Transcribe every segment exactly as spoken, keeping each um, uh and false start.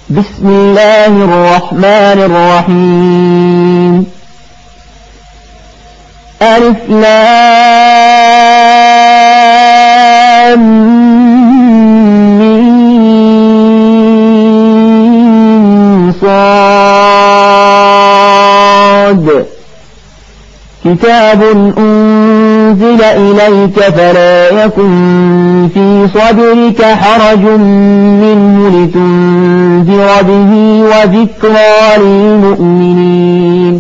بسم الله الرحمن الرحيم. ألف لام ميم صاد. كتاب أنزل إليك فلا يكن في صدرك حرج منه لتنذر به وذكرى للمؤمنين.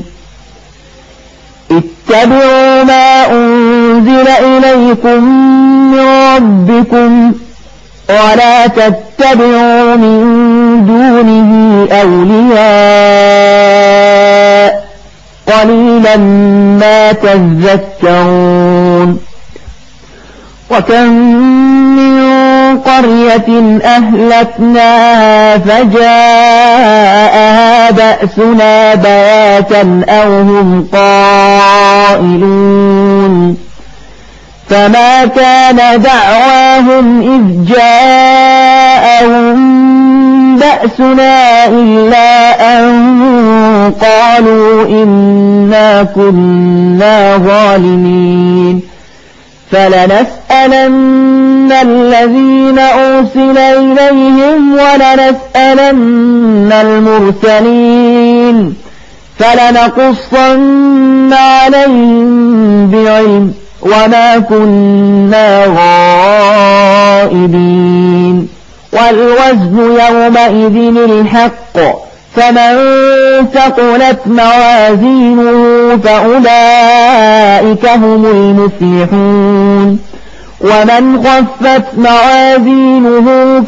اتبعوا ما أنزل إليكم من ربكم ولا تتبعوا من دونه أولياء قليلا ما تذكرون. وكم من قرية أهلكناها فجاءها بأسنا بياتا أو هم قائلون. فما كان دعواهم إذ جاءهم بأسنا إلا أن قالوا إنا كنا ظالمين. فلنسألن الذين أرسل إليهم ولنسألن المرسلين فلنقصن عليهم بعلم وما كنا غائبين. والوزن يومئذ الحق فمن ثقلت موازينه فأولئك هم المفلحون ومن خفت موازينه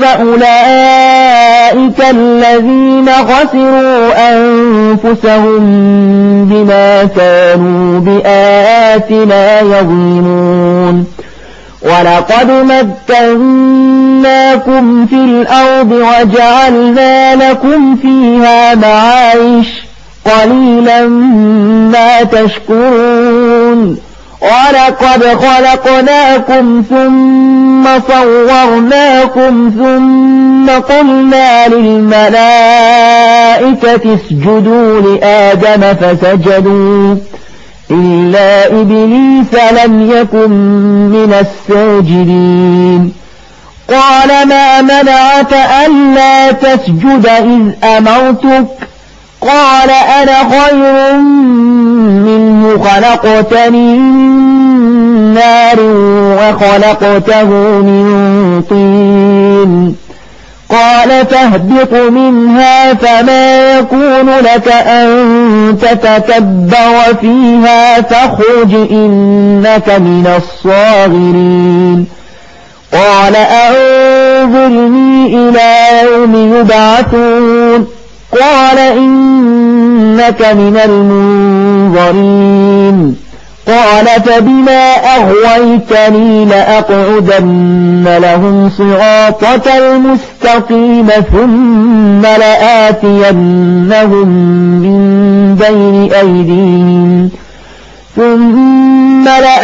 فأولئك الذين خسروا أنفسهم بما كانوا بآياتنا يظلمون. ولقد مكناكم في الأرض وجعلنا لكم فيها معايش قليلا ما تشكرون. ولقد خلقناكم ثم صورناكم ثم قلنا للملائكة اسجدوا لآدم فسجدوا إلا إبليس لم يكن من الساجدين. قال ما منعك ألا تسجد إذ أمرتك؟ قال أنا خير منه خلقتني من نار وخلقته من طين. قال فاهبط منها فما يكون لك أن تتكبر فيها فاخرج إنك من الصاغرين. قال أنظرني إلى يوم يبعثون. قال إنك من المنظرين. قال فبما أغويتني لأقعدن لهم صراطك المستقيم ثم لآتينهم من بين أيديهم ثم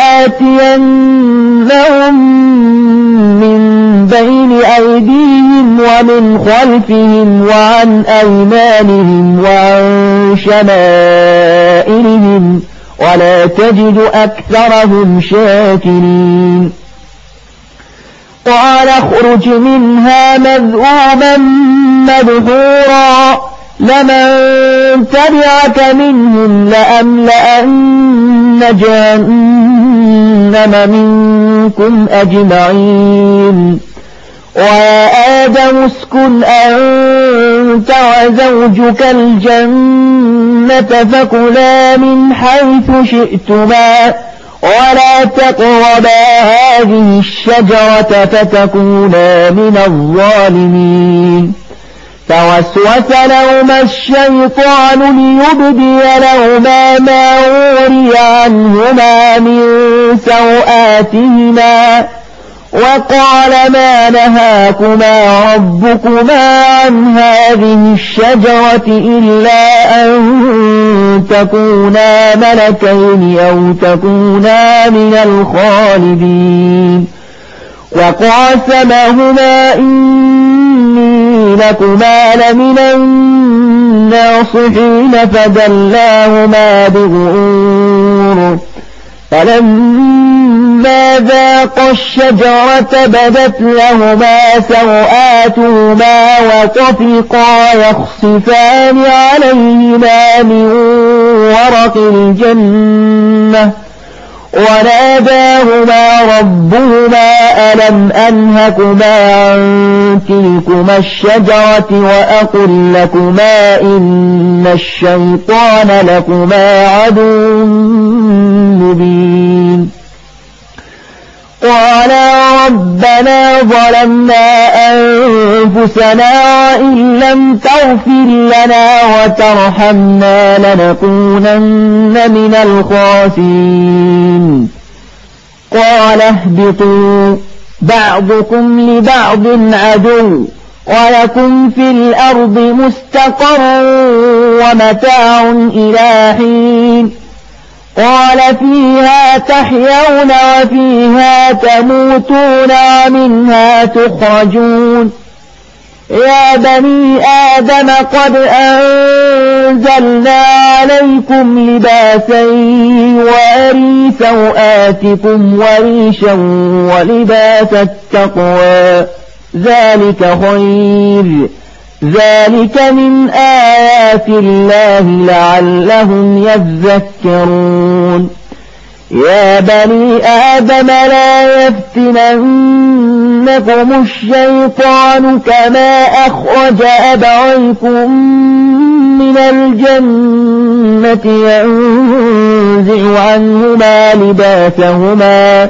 لآتينهم من بين أيديهم ومن خلفهم وعن أيمانهم وعن شمائلهم ولا تجد أكثرهم شاكرين. قال اخرج منها مذءوما مدحورا لمن تبعك منهم لأملأن جهنم منكم أجمعين. ويا آدم اسكن أنت وزوجك الجنة فكلا من حيث شئتما ولا تقربا هذه الشجرة فتكونا من الظالمين. فوسوس لهما الشيطان ليبدي لهما ما وري عنهما من سوآتهما وقال ما نهاكما ربكما عن هذه الشجرة إلا أن تكونا ملكين أو تكونا من الخالدين. وقاسمهما إني لكما لمن الناصحين فدلاهما بغرور فلما ذاقا الشجرة بدت لهما سوآتهما وطفقا يخصفان عليهما من ورق الجنة وناداهما ربهما ألم أنهكما عن تلكما الشجرة وأقل لكما إن الشيطان لكما عدو مبين قالا ربنا ظلمنا أنفسنا وإن لم تغفر لنا وترحمنا لنكونن من الخاسرين قال اهبطوا بعضكم لبعض عدو ولكم في الأرض مستقر ومتاع إلى حين قال فيها تحيون وفيها تموتون ومنها تخرجون يا بني آدم قد أنزلنا عليكم لباسا يواري سوآتكم وريشا ولباس التقوى ذلك خير ذلك من آيات الله لعلهم يذكرون يا بني آدم لا يفتننكم الشيطان كما أخرج أبويكم من الجنة ينزع عنهما لباسهما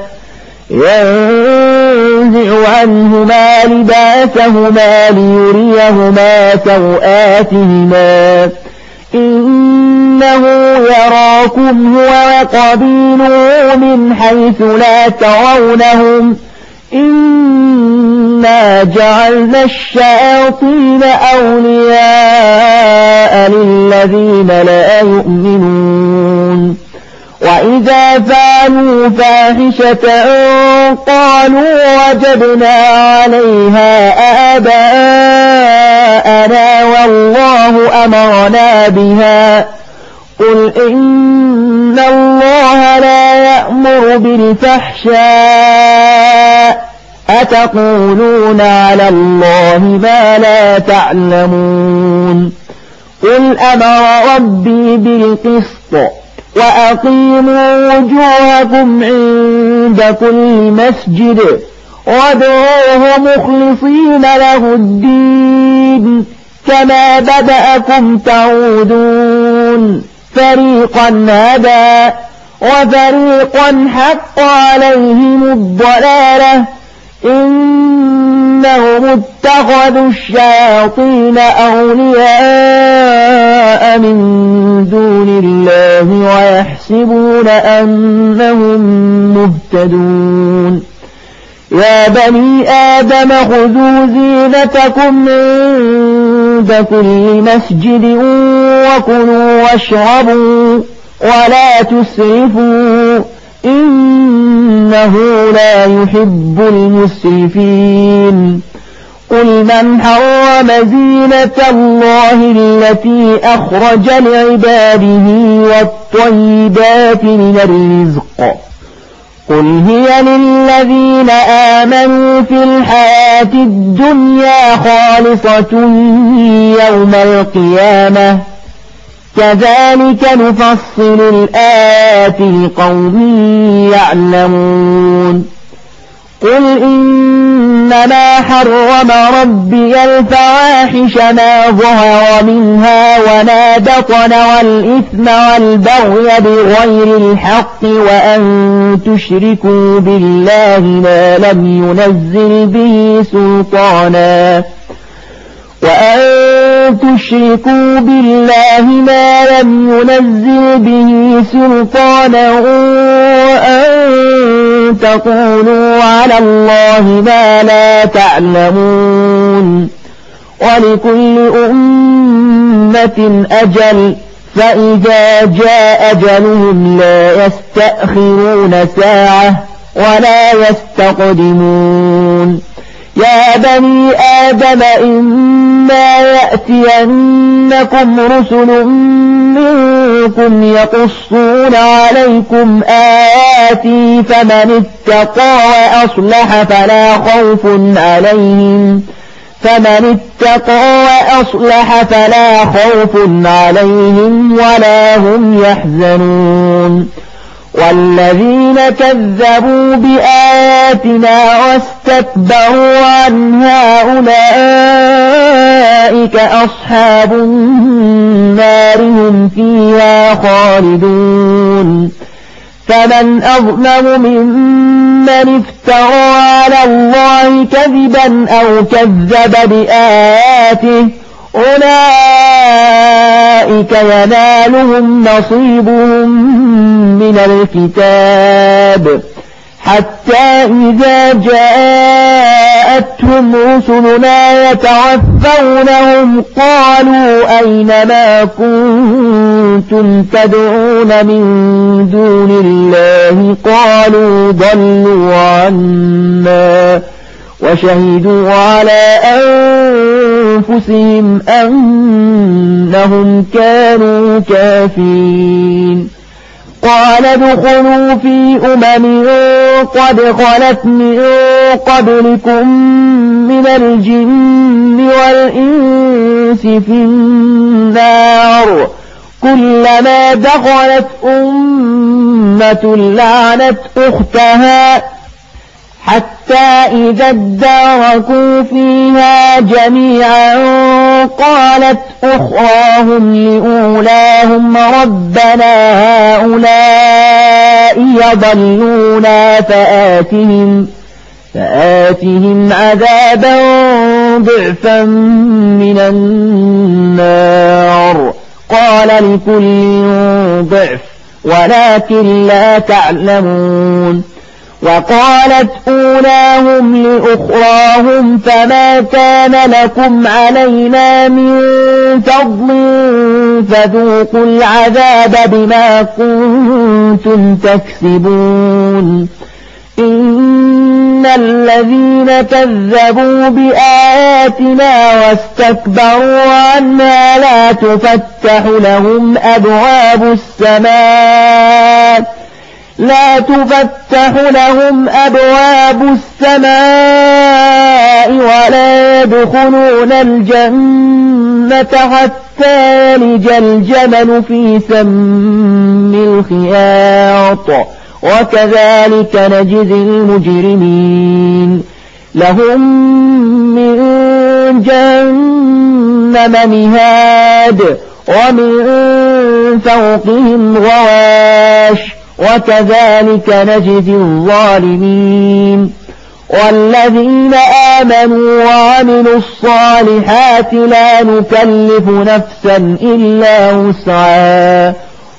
ينزع عنهما لباسهما ليريهما سوآتهما إنه يراكم هو وقبيله من حيث لا ترونهم إنا جعلنا الشياطين أولياء للذين لا يؤمنون وإذا فعلوا فاحشة قالوا وجدنا عليها آباءنا والله أمرنا بها قل إن الله لا يأمر بالفحشاء أتقولون على الله ما لا تعلمون قل أمر ربي بالقسط وأقيموا وجوهكم عند كل مسجد وادعوه مخلصين له الدين كما بدأكم تعودون فريقا هدى وفريقا حق عليهم الضلالة إنهم اتخذوا الشياطين أولياء من دون الله ويحسبون أنهم مهتدون يا بني آدم خذوا زينتكم عند كل مسجد وكلوا واشربوا ولا تسرفوا إنه لا يحب المسرفين قل من حرم زينة الله التي أخرج لعباده والطيبات من الرزق قل هي للذين آمنوا في الحياة الدنيا خالصة يوم القيامة كذلك نفصل الآيات لقوم يعلمون قل إنما حرم ربي الفواحش ما ظهر منها وما بطن والإثم والبغي بغير الحق وأن تشركوا بالله ما لم ينزل به سلطانا وأن تشركوا بالله ما لم ينزل به سلطانا وأن تقولوا على الله ما لا تعلمون ولكل أمة أجل فإذا جاء أجلهم لا يستأخرون ساعة ولا يستقدمون يا بني آدم إما يأتينكم رسل منكم يقصون عليكم آياتي فمن اتقى وأصلح فلا خوف عليهم فمن اتقى وأصلح فلا خوف عليهم ولا هم يحزنون والذين كذبوا بآياتنا واستكبروا عنها أولئك أصحاب النار هم فيها خالدون فمن أظلم ممن افترى على الله كذبا أو كذب بآياته أولئك ينالهم نصيبهم من الكتاب حتى إذا جاءتهم رسلنا يتوفونهم قالوا أين ما كنتم تدعون من دون الله قالوا ضلوا عنا وشهدوا على أنفسهم أنهم كانوا كافرين قال ادخلوا في أمم قد خلت من قبلكم من الجن والإنس في النار كلما دخلت أمة لعنت أختها حتى إذا اداركوا فيها جميعا قالت أخراهم لأولاهم ربنا هؤلاء يضلونا فآتهم, فآتهم عذابا ضعفا من النار قال لكل ضعف ولكن لا تعلمون وقالت أولاهم لأخراهم فما كان لكم علينا من فضل فذوقوا العذاب بما كنتم تكسبون إن الذين كذبوا بآياتنا واستكبروا عنها لا تفتح لهم أبواب السماء لا تفتح لهم أبواب السماء ولا يدخلون الجنة حتى يلج الجمل في سم الخياط وكذلك نجزي المجرمين لهم من جهنم مهاد ومن فوقهم غواش وكذلك نجزي الظالمين والذين آمنوا وعملوا الصالحات لا نكلف نفسا إلا وسعها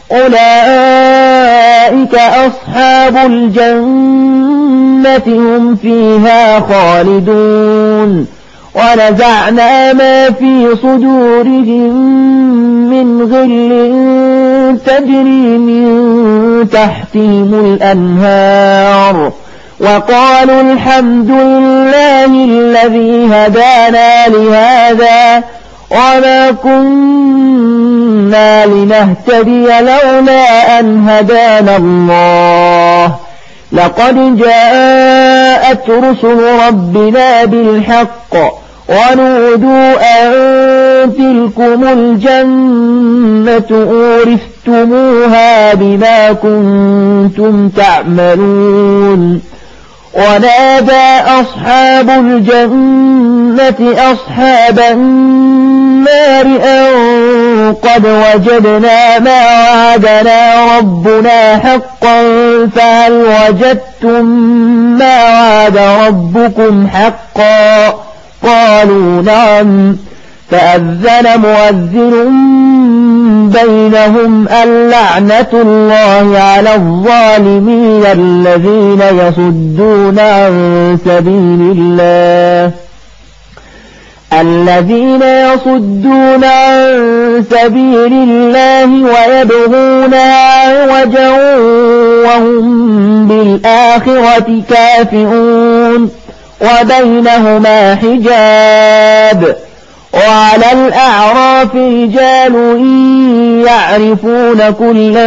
أولئك أصحاب الجنة هم فيها خالدون ونزعنا ما في صدورهم من غل تجري من تحتهم الأنهار وقالوا الحمد لله الذي هدانا لهذا وما كنا لنهتدي لولا أن هدانا الله لقد جاءت رسل ربنا بالحق ونودوا أن تلكم الجنة أورثتموها بما كنتم تعملون ونادى أصحاب الجنة أصحاب النار أن قد وجدنا ما وعدنا ربنا حقا فهل وجدتم ما وعد ربكم حقا قالوا نعم فأذن مؤذن بينهم اللعنة الله على الظالمين الذين يصدون عن سبيل الله الذين يصدون عن سبيل الله ويبغونها عوجا وهم بالآخرة كافرون وبينهما حجاب وعلى الأعراف رجال يعرفون كلا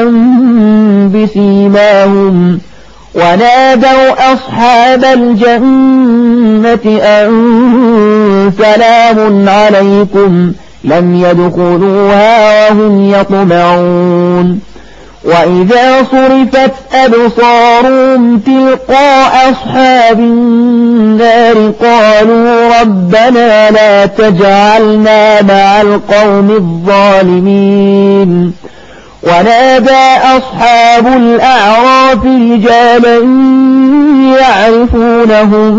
بسيماهم ونادوا أصحاب الجنة أن سلام عليكم لم يدخلوها وهم يطمعون وإذا صرفت أبصارهم تلقاء أصحاب النار قالوا ربنا لا تجعلنا مع القوم الظالمين ونادى أصحاب الأعراف رجالا يعرفونهم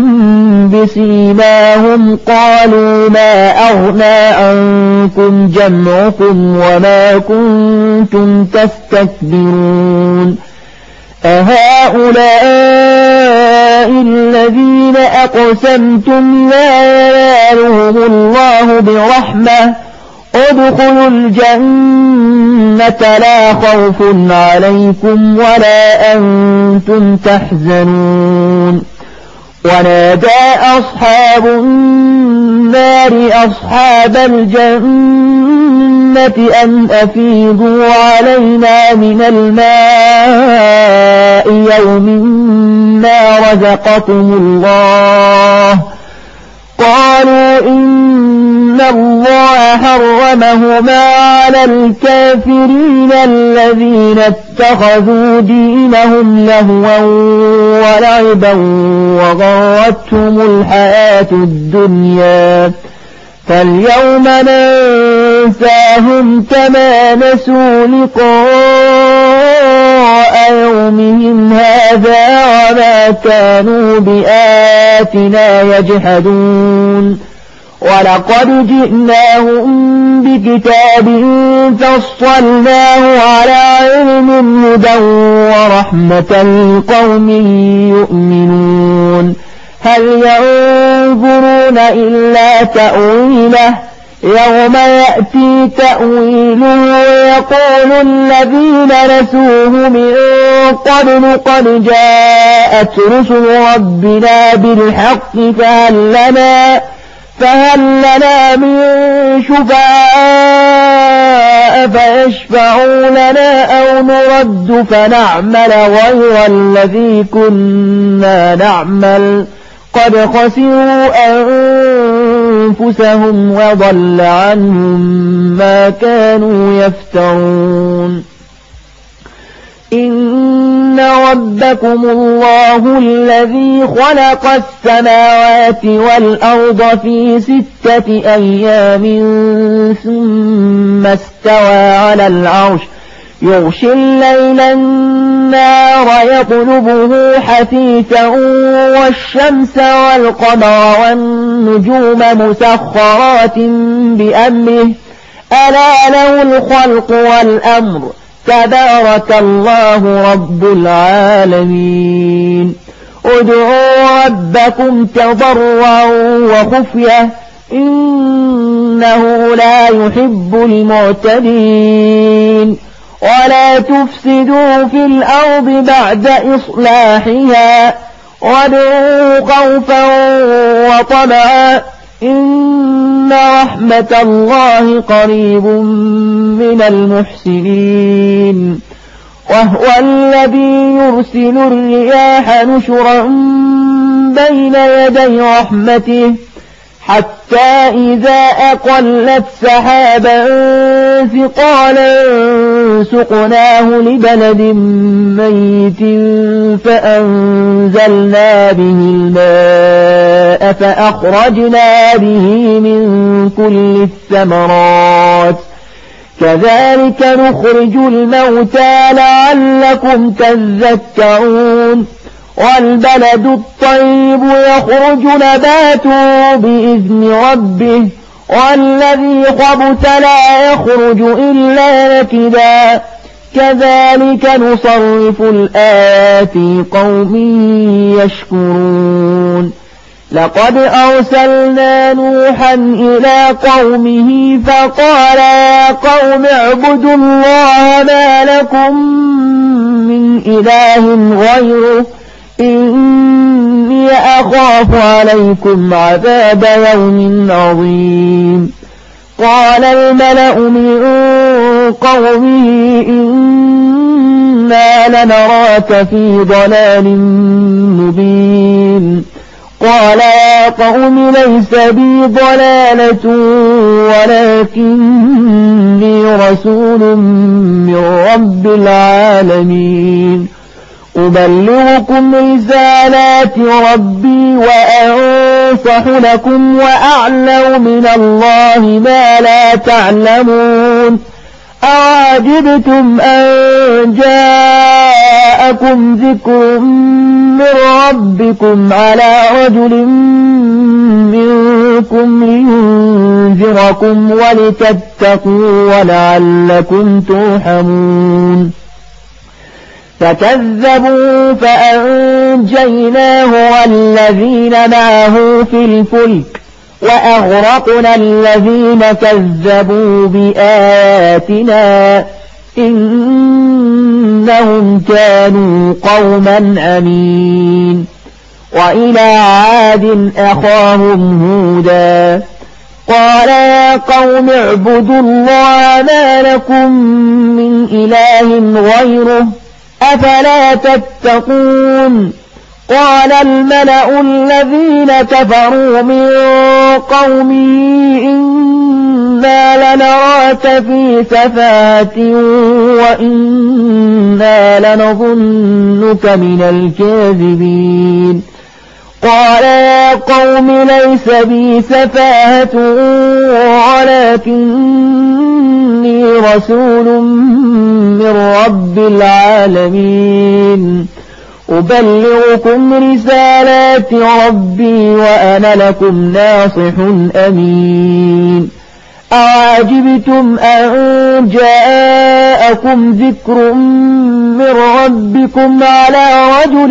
بسيماهم قالوا ما أغنى عنكم جمعكم وما كنتم تستكبرون أهؤلاء الذين أقسمتم لا ينالهم الله برحمة ادخلوا الجنة لا خوف عليكم ولا أنتم تحزنون ونادى أصحاب النار أصحاب الجنة أن أفيضوا علينا من الماء يوم ما رزقكم الله قالوا إن الله حرمهما على الكافرين الذين اتخذوا دينهم لهوا ولعبا وغرتهم الحياة الدنيا فاليوم ننساهم كما نسوا لقاء يومهم هذا وما كانوا بآياتنا يجحدون ولقد جئناهم بكتاب فصلناه على علم هدى ورحمة لقوم يؤمنون هل ينظرون إلا تأويله يوم يأتي تأويله ويقول الذين نسوه من قبل قد جاءت رسل ربنا بالحق فهل لنا فهل لنا من شفعاء فيشفعوا لنا أو نرد فنعمل غير الذي كنا نعمل قد خسروا أنفسهم وضل عنهم ما كانوا يفترون إن ربكم الله الذي خلق السماوات والأرض في ستة أيام ثم استوى على العرش يغشي الليل النار يطلبه حثيثا والشمس والقمر والنجوم مسخرات بأمره ألا له الخلق والأمر تبارك الله رب العالمين ادعوا ربكم تضرعا وخفية إنه لا يحب المعتدين ولا تفسدوا في الأرض بعد إصلاحها وادعوا خوفا وطمعا إن رحمة الله قريب من المحسنين وهو الذي يرسل الرياح نشرا بين يدي رحمته حتى إذا أقلت سحابا ثقالا سقناه لبلد ميت فأنزلنا به الماء فأخرجنا به من كل الثمرات كذلك نخرج الموتى لعلكم تذكرون والبلد الطيب يخرج نباته بإذن ربه والذي خبث لا يخرج إلا نكدا كذلك نصرف الآيات لقوم يشكرون لقد أرسلنا نوحا إلى قومه فقال يا قوم اعبدوا الله ما لكم من إله غيره إني إني أخاف عليكم عذاب يوم عظيم. قال الملأ من قومه إنا لنراك في ضلال مبين. قال يا قوم ليس بي ضلالة ولكني رسول من رب العالمين أبلغكم رسالات ربي وأنصح لكم وأعلم من الله ما لا تعلمون. أعجبتم أن جاءكم ذكر من ربكم على رجل منكم لينذركم ولتتقوا ولعلكم ترحمون. فكذبوا فأنجيناه والذين معه في الفلك وأغرقنا الذين كذبوا بآياتنا إنهم كانوا قوما عمين. وإلى عاد أخاهم هودا قال يا قوم اعبدوا الله ما لكم من إله غيره أفلا تتقون. قال الملأ الذين كفروا من قومه إنا لنراك في سفاهة وإنا لنظنك من الكاذبين. قال يا قوم ليس بي سفاهة ولكني رسول من رب العالمين أبلغكم رسالات ربي وأنا لكم ناصح أمين. أعجبتم أن جاءكم ذكر من ربكم على رجل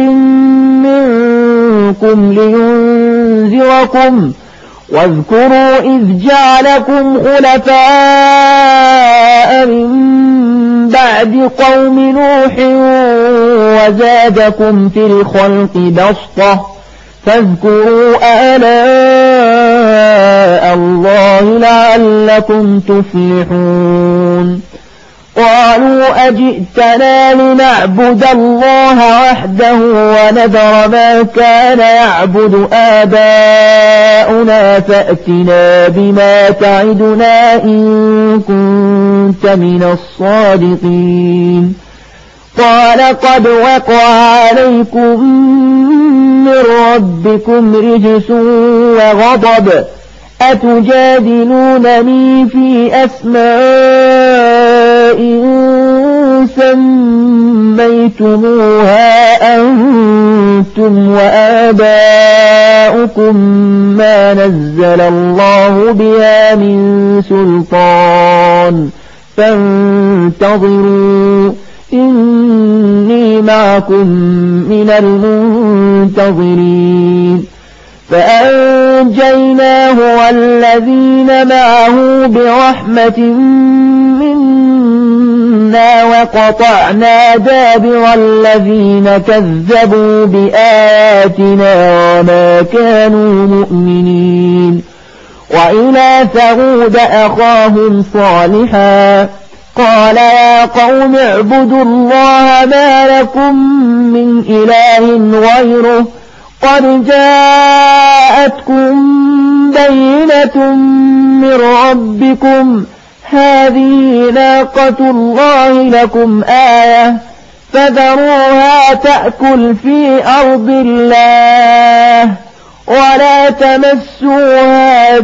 منكم لينذركم واذكروا إذ جعلكم خلفاء من بعد قوم نوح وزادكم في الخلق بسطة فاذكروا آلاء الله لعلكم تفلحون. قالوا أجئتنا لنعبد الله وحده ونذر ما كان يعبد آباؤنا فأتنا بما تعدنا إن كنت من الصادقين. قال قد وقع عليكم من ربكم رجس وغضب أتجادلونني في أسماء سميتموها أنتم وآباؤكم ما نزل الله بها من سلطان فانتظروا إني معكم من المنتظرين. فأنجيناه والذين معه برحمة منا وقطعنا دابر الذين كذبوا بآياتنا وما كانوا مؤمنين. وإلى ثمود أخاهم صالحا قال يا قوم اعبدوا الله ما لكم من إله غيره قد جاءتكم بينة من ربكم هذه ناقة الله لكم آية فذروها تأكل في أرض الله ولا تمسوها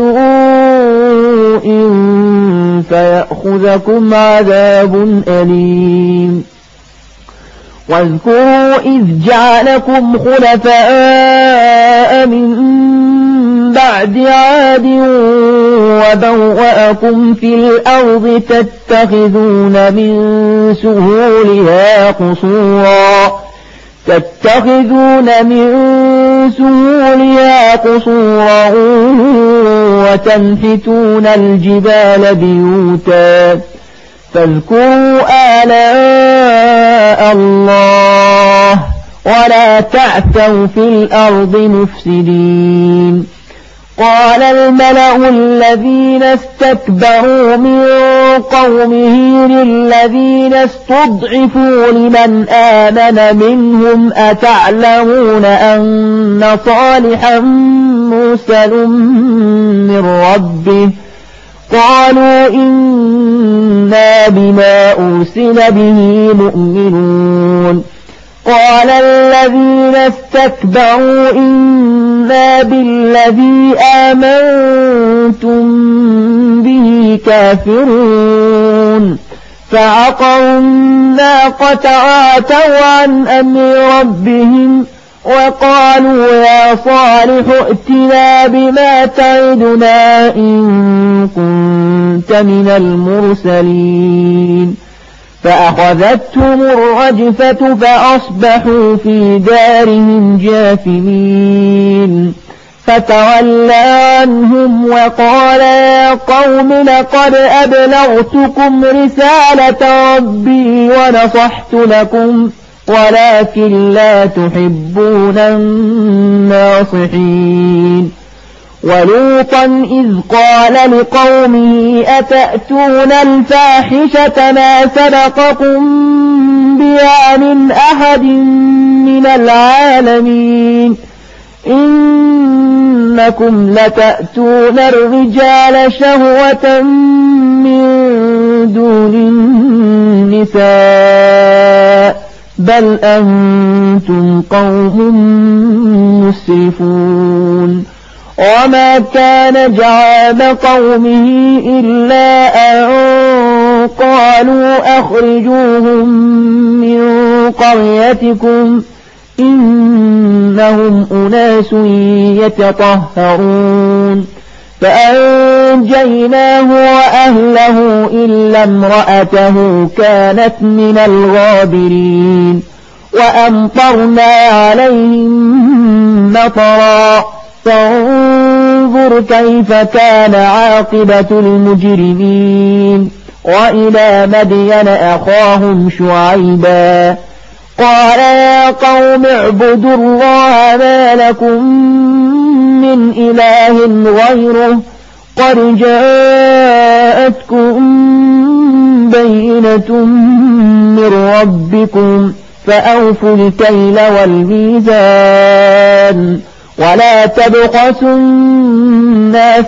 بسوء فيأخذكم عذاب أليم. واذكروا إذ جعلكم خلفاء من بعد عاد وبوأكم في الأرض تتخذون من سهولها قصورا تتخذون من سهولها قصورا وتنحتون الجبال بيوتا فاذكروا آلاء الله ولا تعثوا في الأرض مفسدين. قال الملأ الذين استكبروا من قومه للذين استضعفوا لمن آمن منهم أتعلمون أن صالحا مرسل من ربه؟ قالوا إنا بما أرسل به مؤمنون. قال الذين استكبروا إنا بالذي آمنتم به كافرون. فعقروا الناقة وعتوا عن أمر ربهم وقالوا يا صالح ائتنا بما تعدنا إن كنت من المرسلين. فأخذتهم الرجفة فأصبحوا في دارهم جاثمين. فتولى عنهم وقال يا قوم لقد أبلغتكم رسالة ربي ونصحت لكم ولكن لا تحبون الناصحين. ولوطا إذ قال لقومه أتأتون الفاحشة ما سبقكم بها من أحد من العالمين إنكم لتأتون الرجال شهوة من دون النساء بل أنتم قوم مسرفون. وما كان جواب قومه إلا أن قالوا أخرجوهم من قريتكم إنهم أناس يتطهرون. فأنجيناه وأهله إلا امرأته كانت من الغابرين. وأمطرنا عليهم مطرا فانظر كيف كان عاقبة المجرمين. وإلى مدين أخاهم شعيبا قال يا قوم اعبدوا الله ما لكم من إله غيره قد جاءتكم بينة من ربكم فأوفوا الكيل والميزان ولا تبخسوا الناس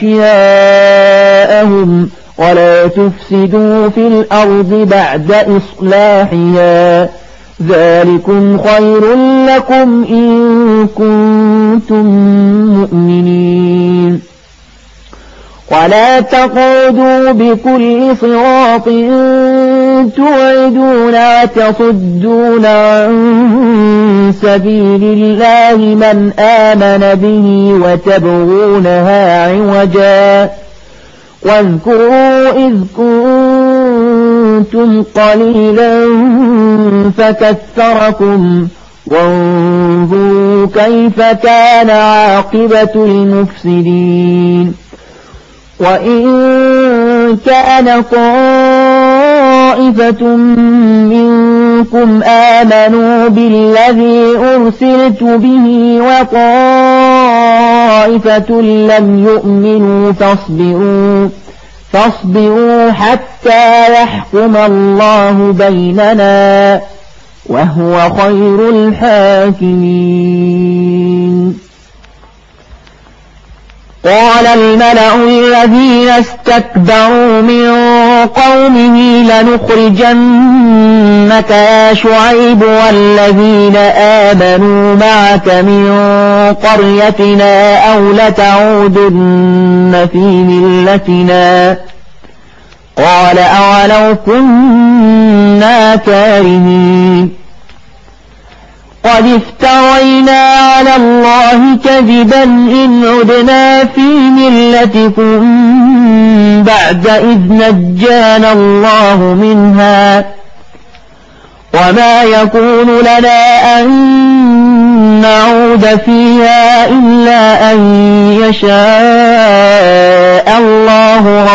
أشياءهم ولا تفسدوا في الأرض بعد إصلاحها ذلكم خير لكم إن كنتم مؤمنين. ولا تقعدوا بكل صراط توعدون وتصدون عن سبيل الله من آمن به وتبغونها عوجا واذكروا إذ كنتم قليلا فكثركم وانظروا كيف كان عاقبة المفسدين. وإن كان طائفة منكم آمنوا بالذي أرسلت به وطائفة لم يؤمنوا فاصبروا فاصبروا حتى يحكم الله بيننا وهو خير الحاكمين. قال الملأ الذين استكبروا من قومه لنخرجنك يا شعيب والذين آمنوا معك من قريتنا أو لتعودن في ملتنا قال أولو كنا كارهين. قد افترينا على الله كذبا إن عدنا في ملتكم بعد إذ نجانا الله منها وما يكون لنا أن نعود فيها إلا أن يشاء الله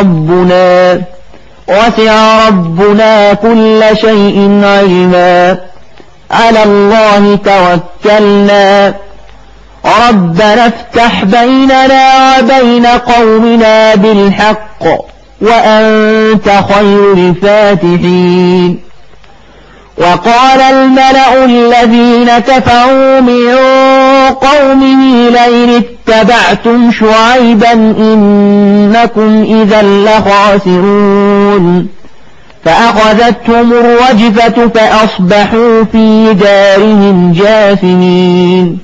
ربنا وسع ربنا كل شيء علما على الله توكلنا ربنا افتح بيننا وبين قومنا بالحق وأنت خير الفاتحين. وقال الملأ الذين كفروا من قومه لئن اتبعتم شعيبا إنكم إذا لخاسرون فأخذتهم الرجفة فأصبحوا في دارهم جاثمين.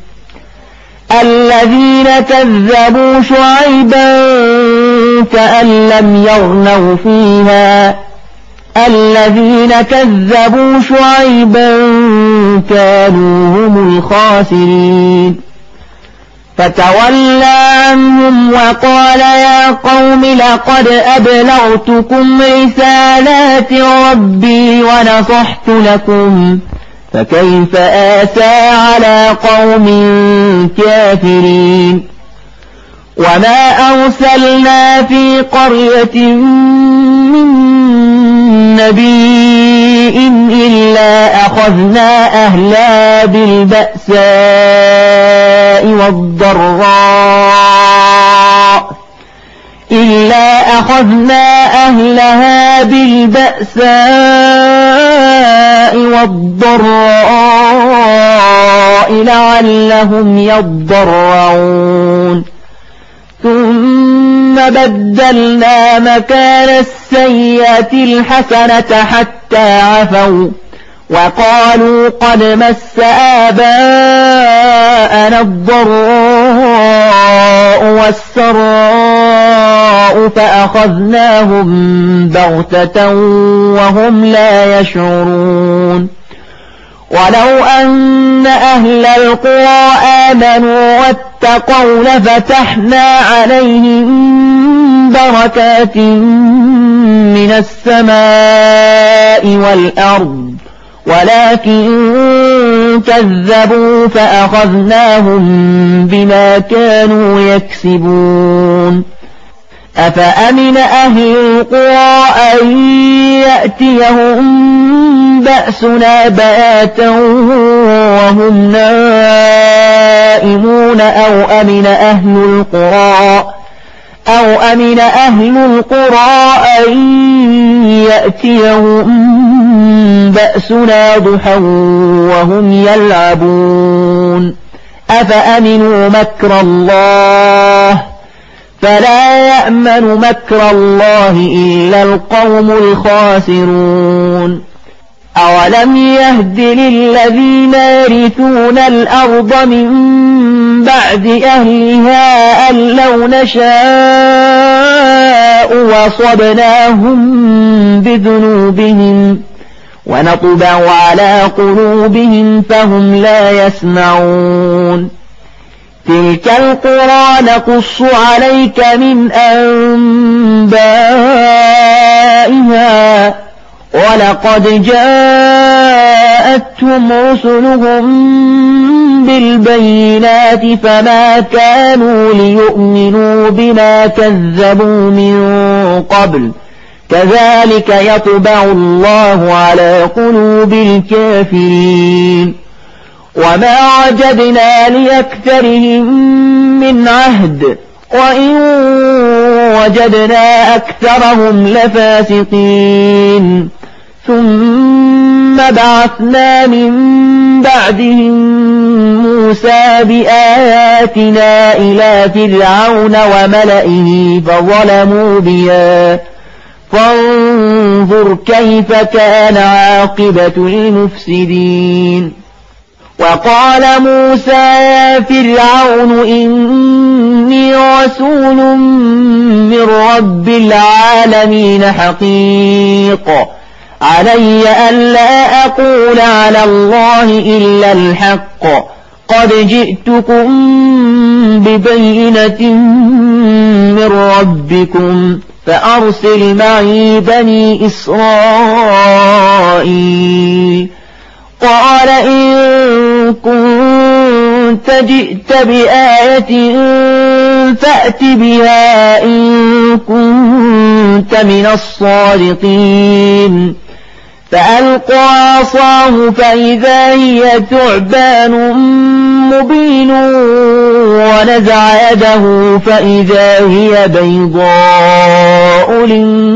الذين كذبوا شعيبا كأن لم يغنوا فيها الذين كذبوا شعيبا كانوا هم الخاسرين. فتولى عنهم وقال يا قوم لقد أبلغتكم رسالات ربي ونصحت لكم فكيف آسى على قوم كافرين. وما أرسلنا في قرية من نبي إلا أخذنا أهلها بالبأساء والضراء إلا أخذنا أهلها بالبأساء والضراء لعلهم يضرعون. ثم بدلنا مكان السيئة الحسنة حتى عفوا وقالوا قد مس آباءنا الضراء والسراء فأخذناهم بغتة وهم لا يشعرون. ولو أن أهل القرى آمنوا واتقوا لفتحنا عليهم بركات من السماء والأرض ولكن كذبوا فأخذناهم بما كانوا يكسبون. أفأمن أهل القرى أن يأتيهم بأسنا بياتا وهم نائمون أو أمن أهل القرى أو أمن أهل القرى أن يأتيهم بأسنا ضحى وهم يلعبون. أفأمنوا مكر الله فلا يأمن مكر الله إلا القوم الخاسرون. أولم يهد للذين يرثون الأرض من بعد أهلها أن لو نشاء وصبناهم بذنوبهم ونطبع على قلوبهم فهم لا يسمعون. تلك القرى نقص عليك من أنبائها ولقد جاءتهم رسلهم بالبينات فما كانوا ليؤمنوا بما كذبوا من قبل كذلك يطبع الله على قلوب الكافرين. وما وجدنا لأكثرهم من عهد وإن وجدنا أكثرهم لفاسقين. ثم بعثنا من بعدهم موسى بآياتنا إلى فرعون وملئه فظلموا بها فانظر كيف كان عاقبة المفسدين. وقال موسى يا فرعون إني رسول من رب العالمين حقيق علي ألا أقول على الله إلا الحق قد جئتكم ببينة من ربكم فأرسل معي بني إسرائيل. قال إن كنت جئت بآية فأت بها إن كنت من الصادقين. فألقى عصاه فإذا هي ثعبان مبين ونزع يده فإذا هي بيضاء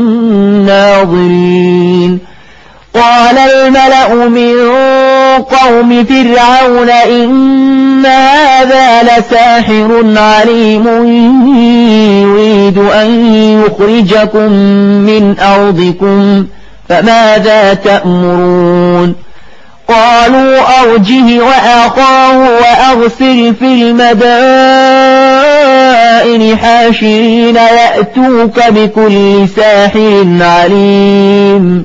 للناظرين قال الملأ من قوم فرعون إن هذا لساحر عليم يريد أن يخرجكم من أرضكم فماذا تأمرون قالوا أرجه وأخاه وأرسل في المدائن حاشرين يأتوك بكل ساحر عليم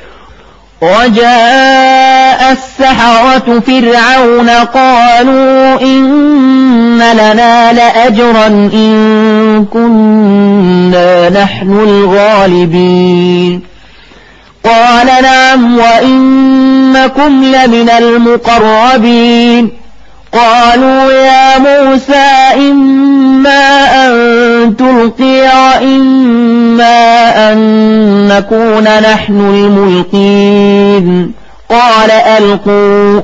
وجاء السحرة فرعون قالوا إن لنا لأجرا إن كنا نحن الغالبين قال نعم وإنكم لمن المقربين قالوا يا موسى إما أن تلقي وإما أن نكون نحن الملقين قال ألقوا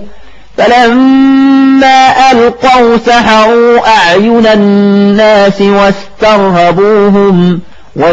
فلما ألقوا سحروا أعين الناس واسترهبوهم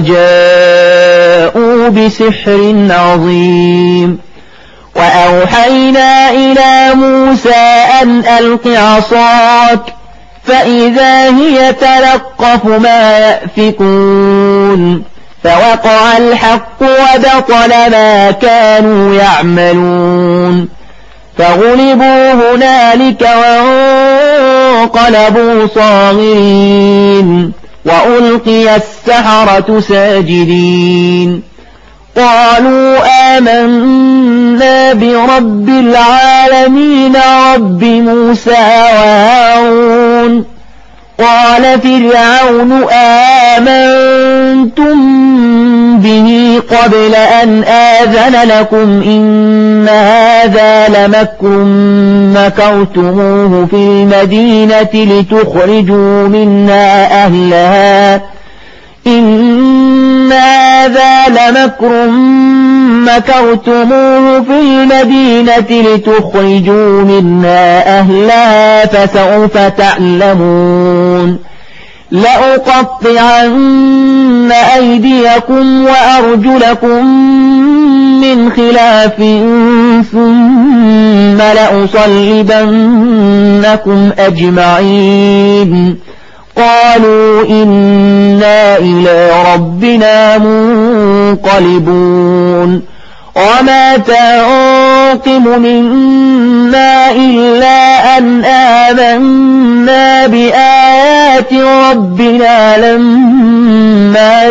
وجاءوا بسحر عظيم وأوحينا إلى موسى أن ألق عصاك فإذا هي تلقف ما يأفكون فوقع الحق وبطل ما كانوا يعملون فغلبوا هنالك وانقلبوا صاغرين وألقي السحرة ساجدين قالوا آمنا برب العالمين رب موسى وهارون قال فرعون آمنتم به قبل أن آذن لكم إن هذا لمكر مكرتموه في المدينة لتخرجوا منها أهلها إن هذا لمكر مكرتموه في المدينة لتخرجوا منها أهلها فسوف تعلمون لأقطعن أيديكم وأرجلكم من خلاف ثم لأصلبنكم أجمعين قالوا إنا إلى ربنا منقلبون وما تنقم منا إلا أن آمنا بآيات ربنا لما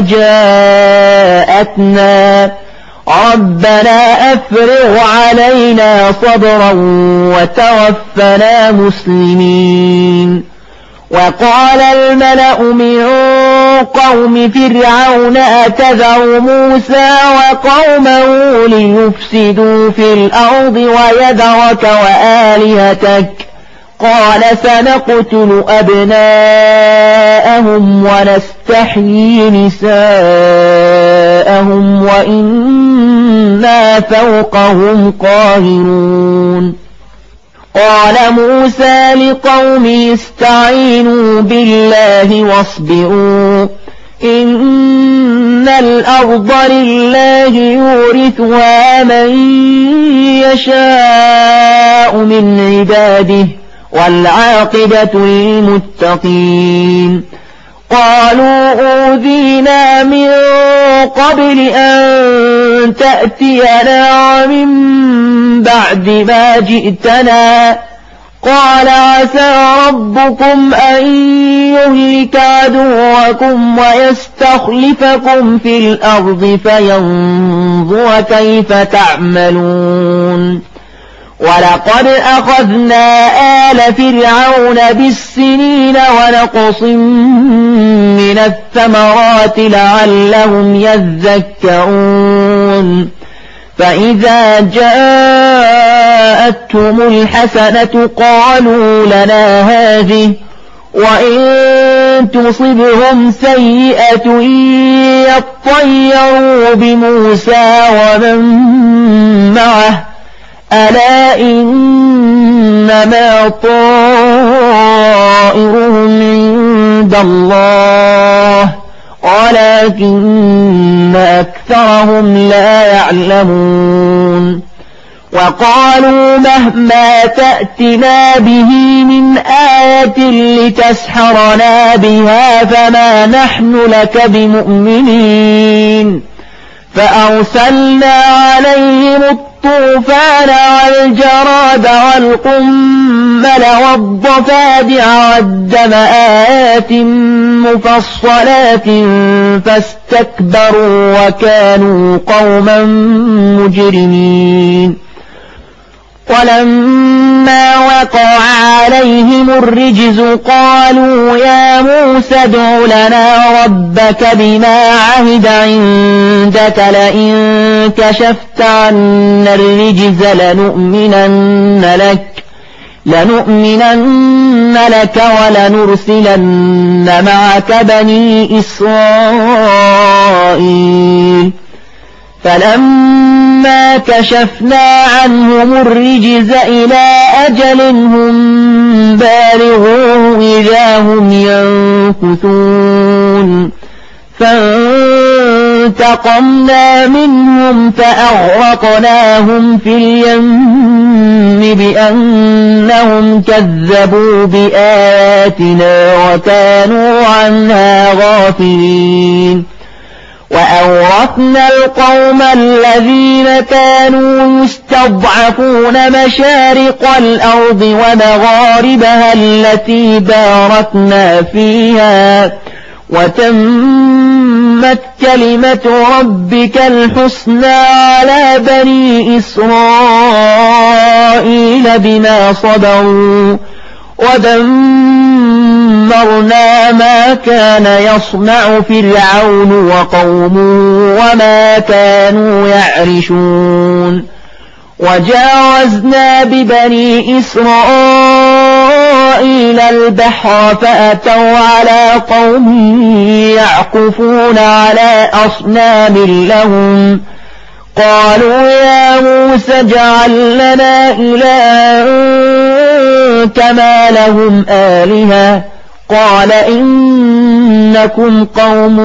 جاءتنا ربنا أفرغ علينا صبرا وتوفنا مسلمين وقال الملأ من قوم فرعون أتذر موسى وقومه ليفسدوا في الأرض ويذرك وآلهتك قال سنقتل أبناءهم ونستحيي نساءهم وإنا فوقهم قاهرون قال موسى لقومه استعينوا بالله واصبروا إن الأرض لله يورثها من يشاء من عباده والعاقبة للمتقين قالوا أوذينا من قبل أن تأتينا ومن بعد ما جئتنا قال عسى ربكم أن يهلك عدوكم ويستخلفكم في الأرض فينظر كيف تعملون ولقد أخذنا آل فرعون بالسنين ونقص من الثمرات لعلهم يذكرون فإذا جاءتهم الحسنة قالوا لنا هذه وإن تصبهم سيئة يطيروا بموسى ومن معه ألا إنما طائرهم عند الله ولكن أكثرهم لا يعلمون وقالوا مهما تأتنا به من آية لتسحرنا بها فما نحن لك بمؤمنين فأرسلنا عليهم الطوفان والجراد والقمل والضفادع والدم آيات مفصلات فاستكبروا وكانوا قوما مجرمين ولما وقع عليهم الرجز قالوا يا موسى ادع لنا ربك بما عهد عندك لئن كشفت عنا الرجز لنؤمنن لك لنؤمنن لك ولنرسلن معك بني إسرائيل فلما كشفنا عنهم الرجز إلى أجل هم بالغوه إذا هم ينكثون فانتقمنا منهم فأغرقناهم في اليم بأنهم كذبوا بآياتنا وكانوا عنها غافلين وأورثنا القوم الذين كانوا يستضعفون مشارق الأرض ومغاربها التي باركنا فيها وتمت كلمة ربك الحسنى على بني إسرائيل بما صبروا ودمرنا ما كان يصنع فرعون وقومه وما كانوا يعرشون وجاوزنا ببني إسرائيل البحر فأتوا على قوم يعكفون على أصنام لهم قالوا يا موسى اجعل لنا إلها كما لهم آلهة قال إنكم قوم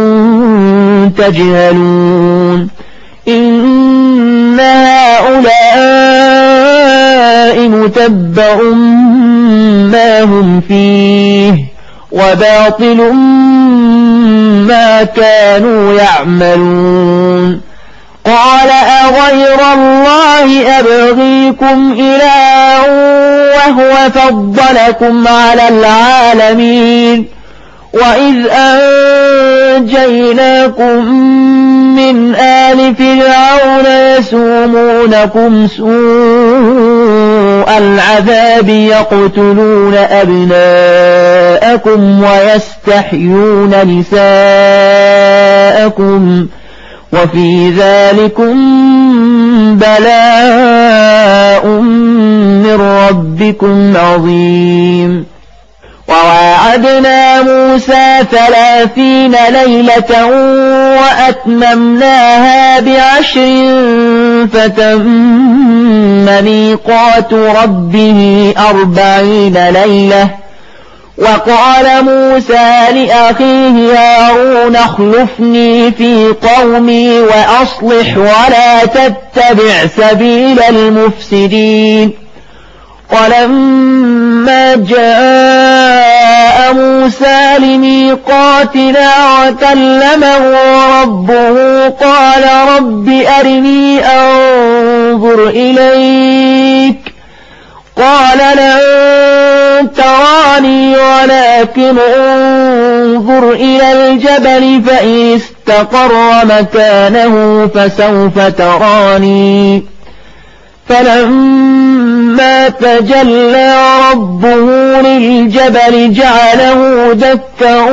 تجهلون إن هؤلاء متبر ما هم فيه وباطل ما كانوا يعملون قال أغير الله أبغيكم إلها وهو فضلكم على العالمين وإذ أنجيناكم من آل فرعون يسومونكم سوء العذاب يقتلون أبناءكم ويستحيون نساءكم وفي ذلكم بلاء من ربكم عظيم وواعدنا موسى ثلاثين ليلة وأتممناها بعشر فتم ميقات ربه أربعين ليلة وقال موسى لأخيه هارون اخلفني في قومي وأصلح ولا تتبع سبيل المفسدين ولما جاء موسى لميقاتنا وكلمه ربه قال رب أرني أنظر إليك قال لن تراني ولكن انظر إلى الجبل فإن استقر مكانه فسوف تراني فلما تجلى ربه للجبل جعله دكا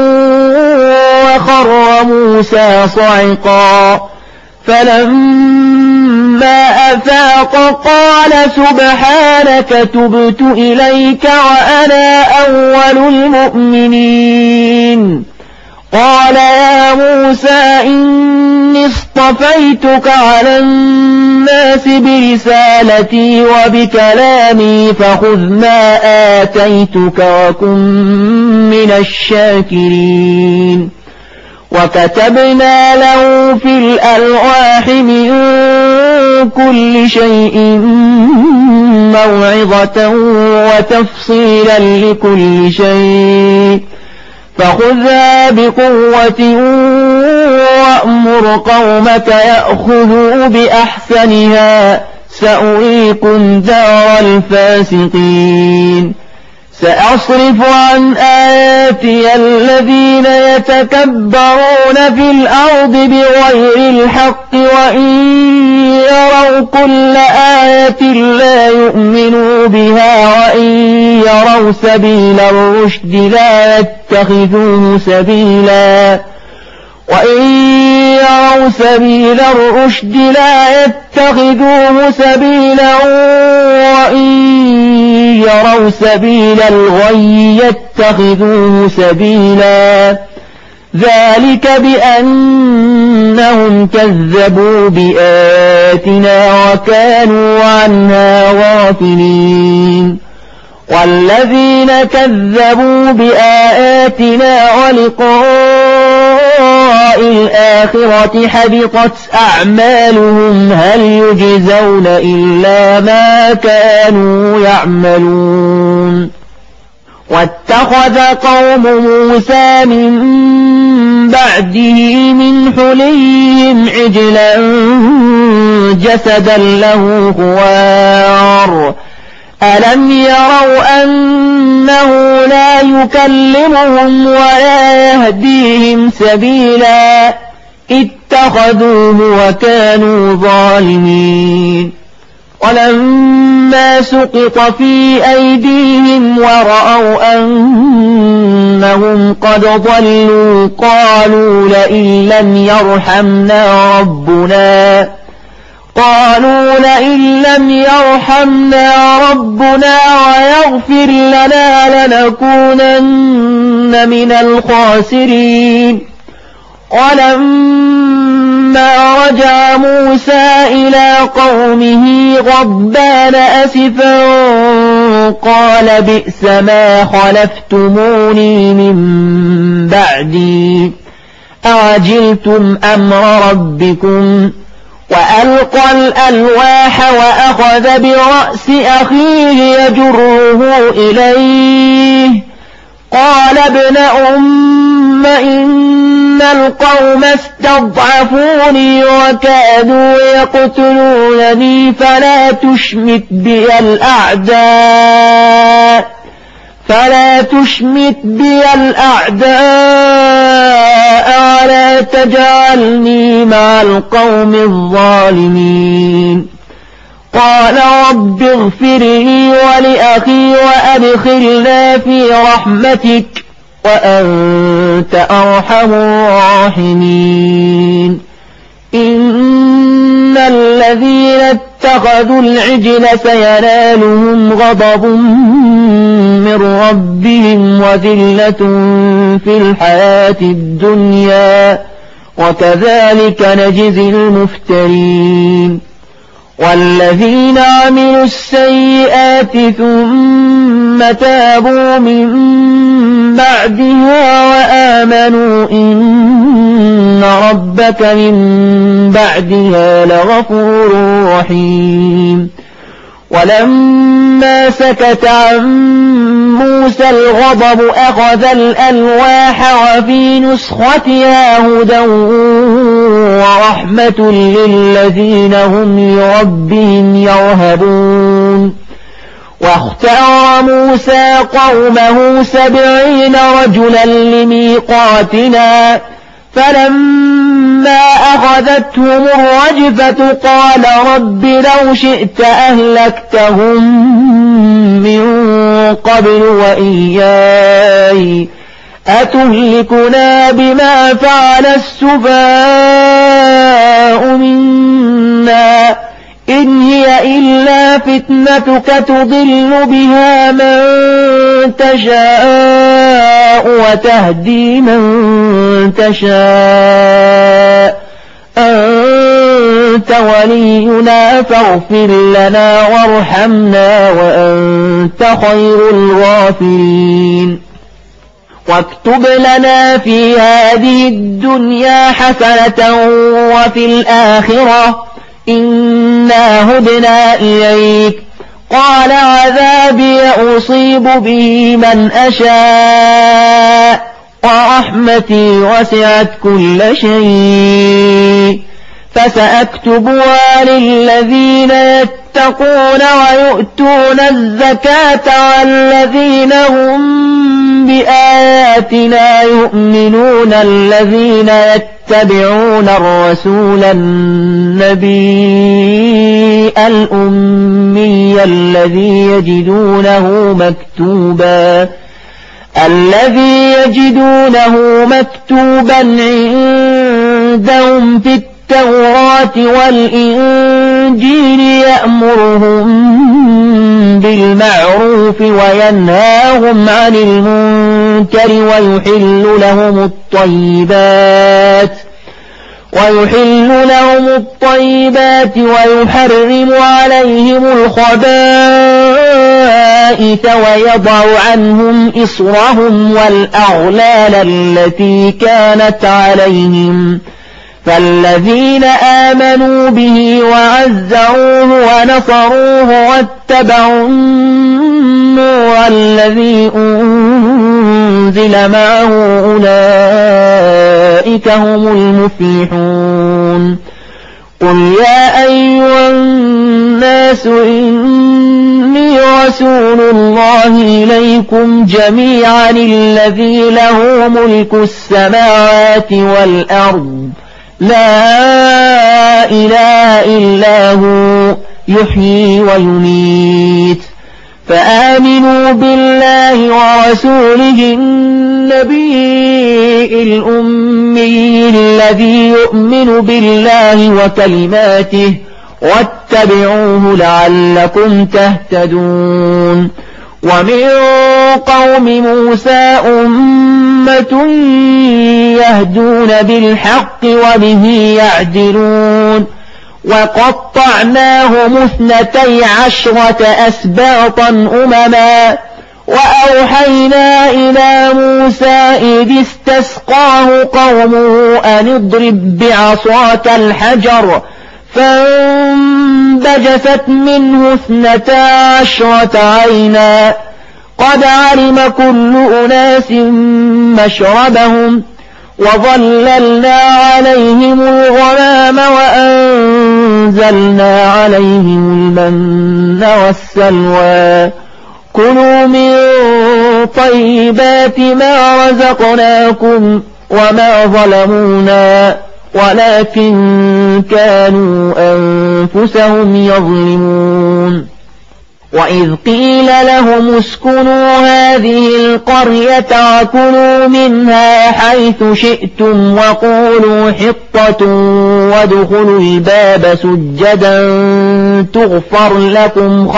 وخر موسى صعقا فلما فلما أفاق قال سبحانك تبت إليك وأنا أول المؤمنين. قال يا موسى إني اصطفيتك على الناس برسالتي وبكلامي فخذ ما آتيتك وكن من الشاكرين. وكتبنا له في الألواح من كل شيء موعظة وتفصيلا لكل شيء فخذها بقوة وأمر قومك يأخذوا بأحسنها سأريكم دار الفاسقين. سأصرف عن آياتي الذين يتكبرون في الأرض بغير الحق وإن يروا كل آية لا يؤمنوا بها وإن يروا سبيل الرشد لا يتخذوه سبيلا وإن يروا سبيل الرشد لا يتخذوه سبيلا وإن يروا سبيل الغي يتخذوه سبيلا ذلك بأنهم كذبوا بآياتنا وكانوا عنها غافلين. والذين كذبوا بآياتنا ولقاء الآخرة حبطت أعمالهم هل يجزون إلا ما كانوا يعملون. واتخذ قوم موسى من بعده من حليهم عجلا جسدا له خوار ألم يروا أنه لا يكلمهم ولا يهديهم سبيلا اتخذوه وكانوا ظالمين. ولما سقط في أيديهم ورأوا أنهم قد ضلوا قالوا لئن لم يرحمنا ربنا قالوا لئن لم يرحمنا ربنا ويغفر لنا لنكونن من الخاسرين. ولما رجع موسى إلى قومه غضبان أسفا قال بئس ما خلفتموني من بعدي أعجلتم أمر ربكم. وألقى الألواح وأخذ برأس أخيه يجره إليه قال ابن أم إن القوم استضعفوني وكادوا يقتلونني فلا تشمت بي الأعداء فلا تشمت بي الأعداء ولا تجعلني مع القوم الظالمين. قال رب اغفر لي ولأخي وأدخلنا في رحمتك وأنت أرحم الراحمين. إن الذين اتخذوا العجل سينالهم غضب من ربهم وذلة في الحياة الدنيا وكذلك نجزي المفترين. والذين عملوا السيئات ثم تابوا من بعدها وآمنوا إن ربك من بعدها لغفور رحيم. ولما سكت عن موسى الغضب أخذ الألواح وفي نسختها هدى ورحمة للذين هم لربهم يرهبون. واختار موسى قومه سبعين رجلا لميقاتنا فلما أخذتهم الرجفة قال رب لو شئت أهلكتهم من قبل وإياي أتهلكنا بما فعل السفهاء منا إلا فتنتك تضل بها من تشاء وتهدي من تشاء أنت ولينا فاغفر لنا وارحمنا وأنت خير الغافرين واكتب لنا في هذه الدنيا حسنة وفي الآخرة إنا هدنا إليك قال عذابي أصيب به من أشاء ورحمتي وسعت كل شيء فسأكتبها للذين يتقون ويؤتون الزكاة والذين هم بآياتنا يؤمنون الذين يتبعون الرسول النبي الأمي الذي يجدونه مكتوبا الذي يجدونه مكتوبا عندهم في التوراة والإنجيل يأمرهم بالمعروف وينهاهم عن المنكر ويحل لهم الطيبات ويحل لهم الطيبات ويحرم عليهم الخبائث ويضع عنهم إصرهم والأغلال التي كانت عليهم فالذين آمنوا به وعزروه ونصروه واتبعوا النور الذي أنزل معه أولئك هم المفلحون قل يا أيها الناس إني رسول الله إليكم جميعا الذي له ملك السماوات والأرض لا إله إلا هو يحيي ويميت فآمنوا بالله ورسوله النبي الأمي الذي يؤمن بالله وكلماته واتبعوه لعلكم تهتدون ومن قوم موسى أمة يهدون بالحق وبه يعدلون وقطعناهم اثنتي عشرة أسباطا أمما وأوحينا إلى موسى إذ استسقاه قومه أن اضرب بعصاك الحجر فانبجست منه اثنتا عشرة عينا قد علم كل أناس مشربهم وظللنا عليهم الغمام وأنزلنا عليهم المن والسلوى كلوا من طيبات ما رزقناكم وما ظلمونا ولكن كانوا أنفسهم يظلمون وإذ قيل لهم اسكنوا هذه القرية وكلوا منها حيث شئتم وقولوا حطة وادخلوا الباب سجدا تغفر لكم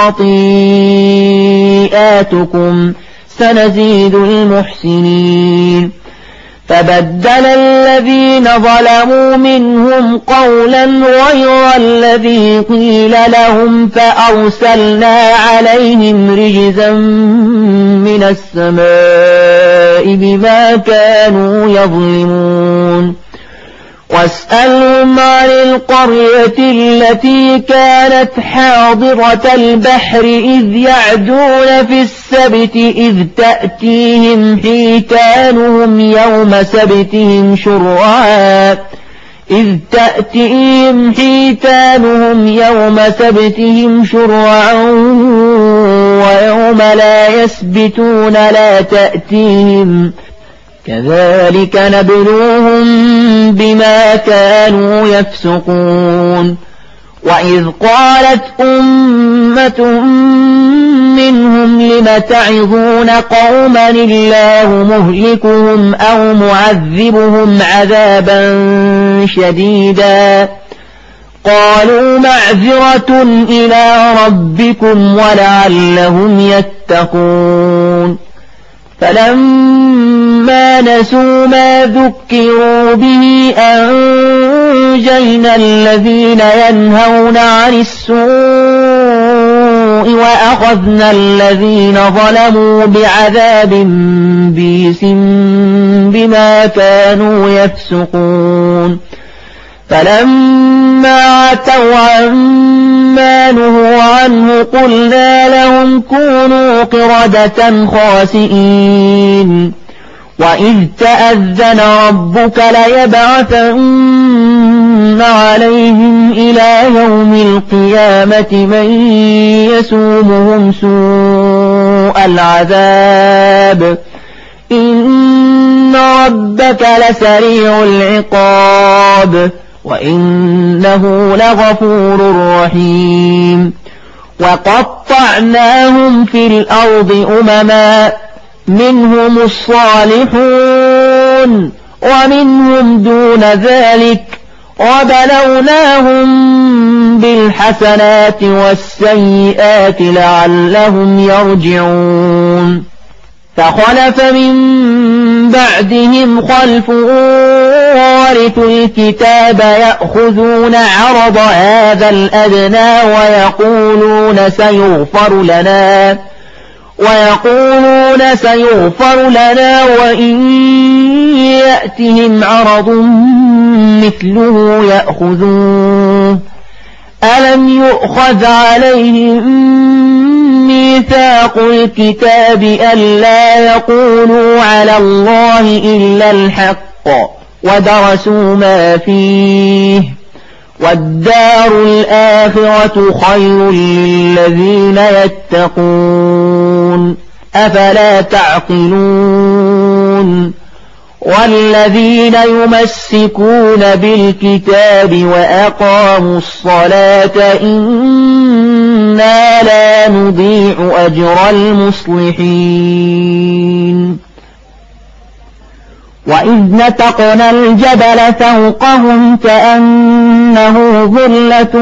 خطيئاتكم سنزيد المحسنين فبدل الذين ظلموا منهم قولا غير الذي قيل لهم فأرسلنا عليهم رجزا من السماء بما كانوا يظلمون واسألهم عن القرية التي كانت حاضرة البحر إذ يعدون في السبت إذ تأتيهم حيتانهم يوم سبتهم شرعا إذ تأتيهم حيتانهم يوم سبتهم شرعا ويوم لا يسبتون لا تأتيهم كذلك نبلوهم بما كانوا يفسقون وإذ قالت أمة منهم لم تعظون قوما الله مهلكهم أو معذبهم عذابا شديدا قالوا معذرة إلى ربكم ولعلهم يتقون فلما نسوا ما ذكروا به أنجينا الذين ينهون عن السوء وأخذنا الذين ظلموا بعذاب بئيس بما كانوا يفسقون فلما عتوا عما نهوا عنه قلنا لهم كونوا قردة خاسئين وإذ تأذن ربك ليبعثن عليهم إلى يوم القيامة من يسومهم سوء العذاب إن ربك لسريع العقاب وإنه لغفور رحيم وقطعناهم في الأرض أمما منهم الصالحون ومنهم دون ذلك وبلوناهم بالحسنات والسيئات لعلهم يرجعون فخلف من بعدهم خلف ورثوا الكتاب يأخذون عرض هذا الأدنى ويقولون سيغفر لنا ويقولون سيغفر لنا وإن يأتهم عرض مثله يأخذوه ألم يؤخذ عليهم ميثاق الكتاب ألا يقولوا على الله إلا الحق ودرسوا ما فيه والدار الآخرة خير للذين يتقون أفلا تعقلون والذين يمسكون بالكتاب وأقاموا الصلاة إنا لا نضيع أجر المصلحين وإذ نتقنا الجبل فوقهم كأنه ظلة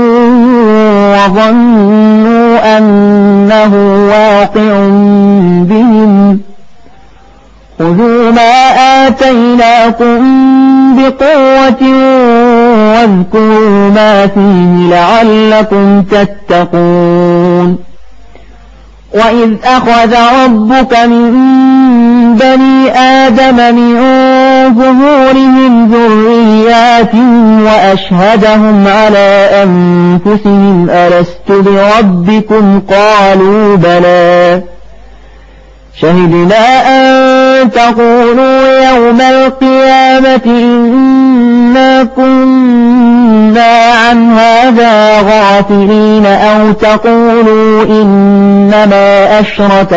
وظنوا أنه واقع بهم خذوا ما آتيناكم بقوة واذكروا ما فيه لعلكم تتقون وإذ أخذ ربك من بني آدم من ظهورهم ذرياتهم وأشهدهم على أنفسهم ألست بربكم قالوا بلى شهدنا أن تقولوا يوم القيامة إنا كنا عن هذا غافلين أو تقولوا إنما أشرك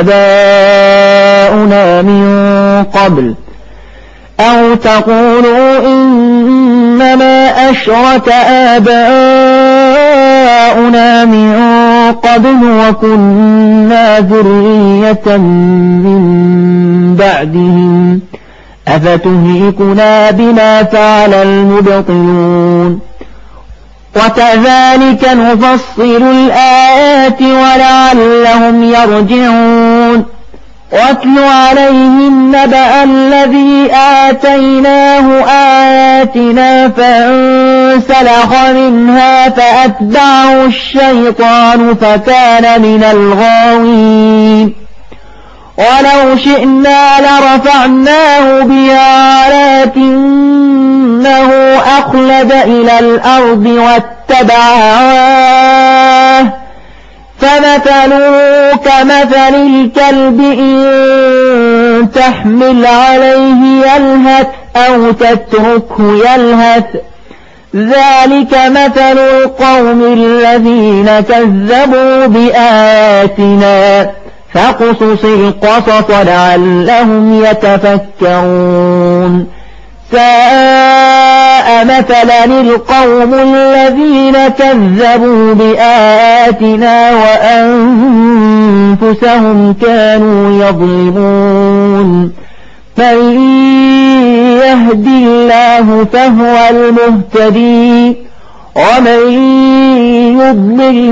آباؤنا من قبل أو تقولوا إنما أشرك آباؤنا من قبل وكنا ذرية من بعدهم أفتهلكنا بما فعل المبطلون وكذلك نفصل الآيات ولعلهم يرجعون واتل عليهم نبأ الذي آتيناه آياتنا فانسلخ منها فأتبعه الشيطان فكان من الغاوين ولو شئنا لرفعناه بها ولكنه أخلد إلى الأرض واتبع هواه فمثله كمثل الكلب إن تحمل عليه يلهث أو تتركه يلهث ذلك مثل القوم الذين كذبوا بآياتنا فاقصص القصص لعلهم يتفكرون ساء مثلا القوم الذين كذبوا بآياتنا وأنفسهم كانوا يظلمون من يهدي الله فهو المهتدي ومن يضلل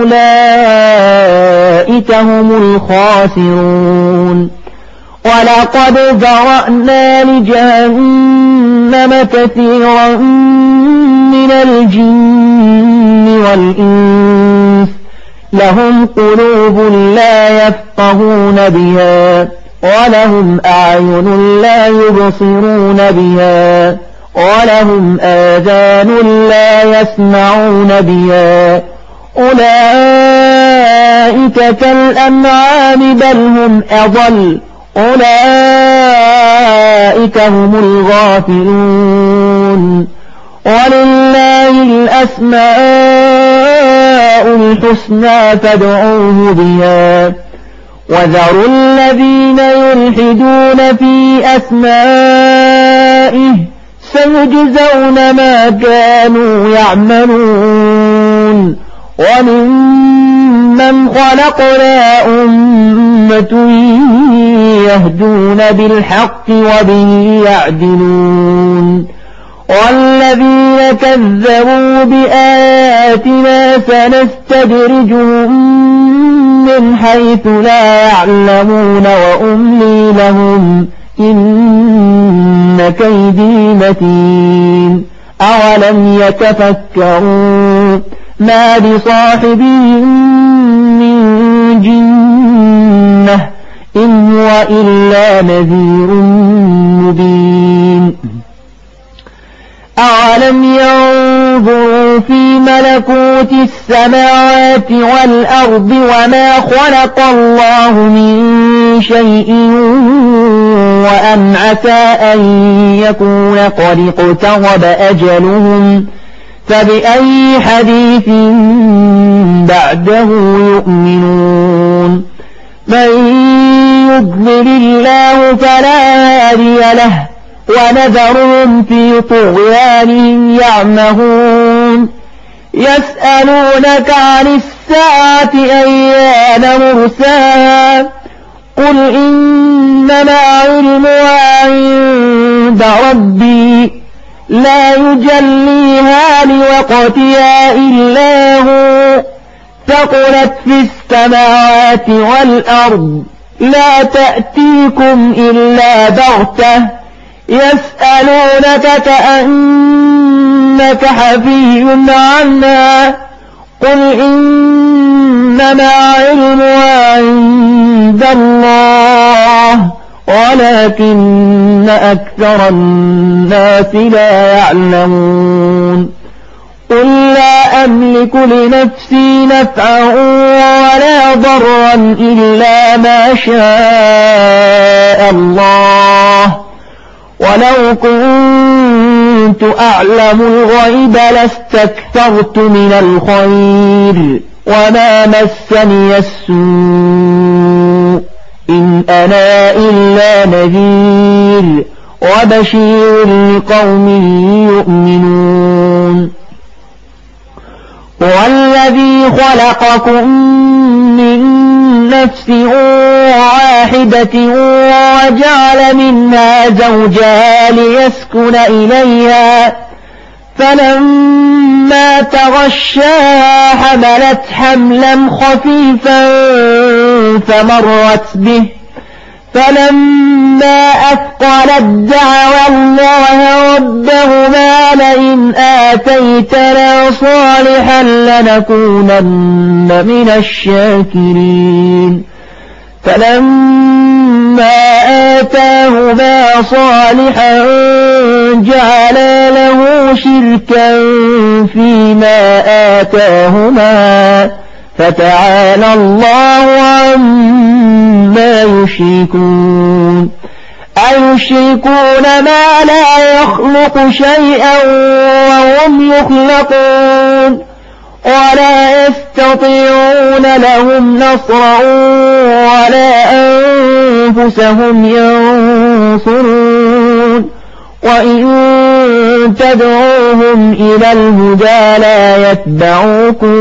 فأولئك هم الخاسرون ولقد ذرأنا لجهنم كثيرا من الجن والإنس لهم قلوب لا يفقهون بها ولهم أعين لا يبصرون بها ولهم آذان لا يسمعون بها أولئك كالأنعام بل هم أضل أولئك هم الغافلون ولله الأسماء الحسنى فادعوه بها وذروا الذين يلحدون في أسمائه سيجزون ما كانوا يعملون وممن خلقنا أمة يهدون بالحق وبه يعدلون والذين كذبوا بآياتنا سنستدرجهم من حيث لا يعلمون وأملي لهم إن كيدي متين أولم يتفكروا ما بصاحبهم من جنة إن هو إلا نذير مبين أولم ينظروا في ملكوت السماوات والأرض وما خلق الله من شيء وأن عسى أن يكون قد اقترب أجلهم فبأي حديث بعده يؤمنون من يضلل الله فلا هادي له ونذرهم في طغيانهم يعمهون يسألونك عن الساعة أيان مرساها قل إنما علمها عند ربي لا يجليها لوقتها إلا هو ثقلت في السماوات والأرض لا تأتيكم إلا بغتة يسألونك كأنك حفي عنها قل إنما علمها عند الله ولكن أكثر الناس لا يعلمون قل لا أملك لنفسي نفعا ولا ضرا إلا ما شاء الله ولو كنت أعلم الغيب لاستكثرت من الخير وما مسني السوء إن أنا إلا نذير وبشير لقوم يؤمنون هو الذي خلقكم من نفس واحدة وجعل منها زوجها ليسكن إليها فلما تغشاها حملت حملا خفيفا فمرت به فلما أثقلت دعوا الله ربهما لئن آتيتنا صالحا لنكونن من الشاكرين فلما آتاهما صالحا جعلا له شركا فيما آتاهما فتعالى الله عما يشركون أيشركون ما لا يخلق شيئا وهم يخلقون ولا يستطيعون لهم نصرا ولا أنفسهم ينصرون وإن تدعوهم إلى الهدى لا يتبعوكم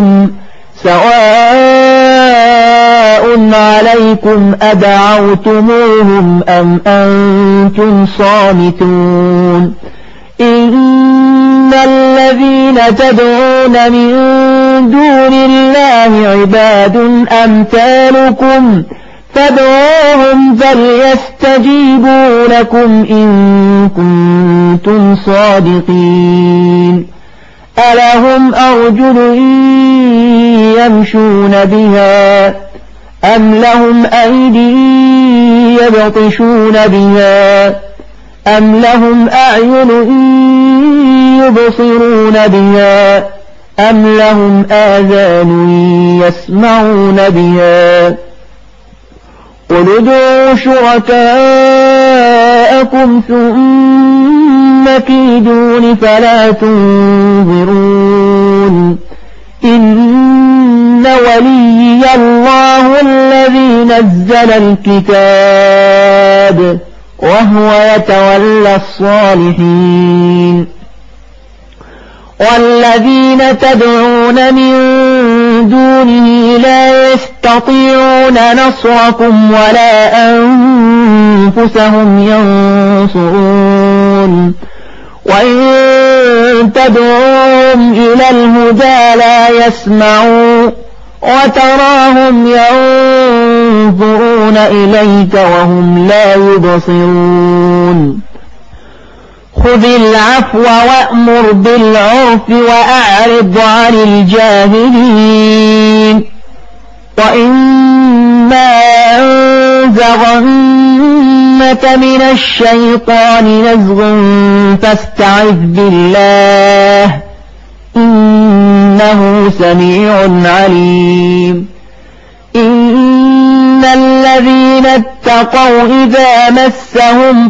سواء عليكم أدعوتموهم أم أنتم صامتون إنما الذين تدعون من دون الله عباد أمثالكم فادعوهم فليستجيبوا لكم إن كنتم صادقين ألهم أرجل يمشون بها أم لهم أيدي يبطشون بها أم لهم أعين يبصرون بها أم لهم آذان يسمعون بها قل ادعوا شركاءكم ثم كيدون فلا تنظرون إن وليي الله الذي نزل الكتاب وهو يتولى الصالحين والذين تدعون من دونه لا يستطيعون نصركم ولا أنفسهم ينصرون وإن تدعوهم إلى الهدى لا يسمعون وتراهم ينظرون إليك وهم لا يبصرون خذ العفو وأمر بالعرف وأعرض عن الجاهلين وإما ينزغنك من الشيطان نزغ فاستعذ بالله إنه سميع عليم إن الذين اتقوا إذا مسهم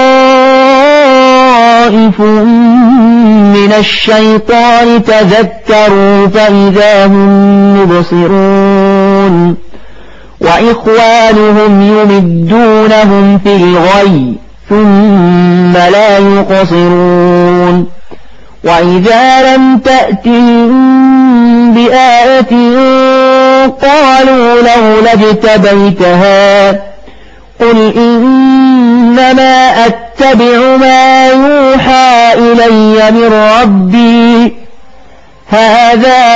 طائف من الشيطان تذكروا فإذا هم مبصرون وإخوانهم يمدونهم في الغي ثم لا يقصرون وإذا لم تأتهم بآية قالوا لولا اجتبيتها قل إنما أتبع ما يوحى إلي من ربي هذا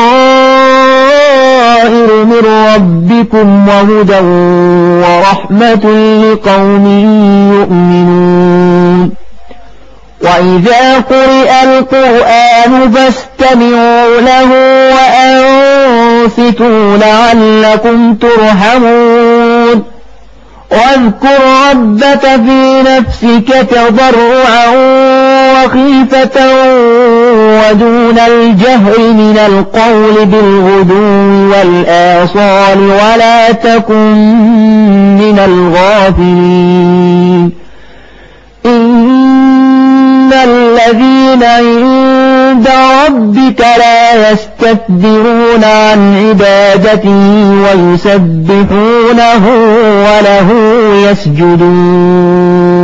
بصائر من ربكم وهدى ورحمة لقوم يؤمنون وإذا قرئ القرآن فاستمعوا له وأنصتوا لعلكم ترحمون واذكر ربك في نفسك تضرعا وخيفة ودون الجهر من القول بالغدو والآصال ولا تكن من الغافلين إن الذين عند ربك لا يستكبرون عن عبادته ويسبحونه وله يسجدون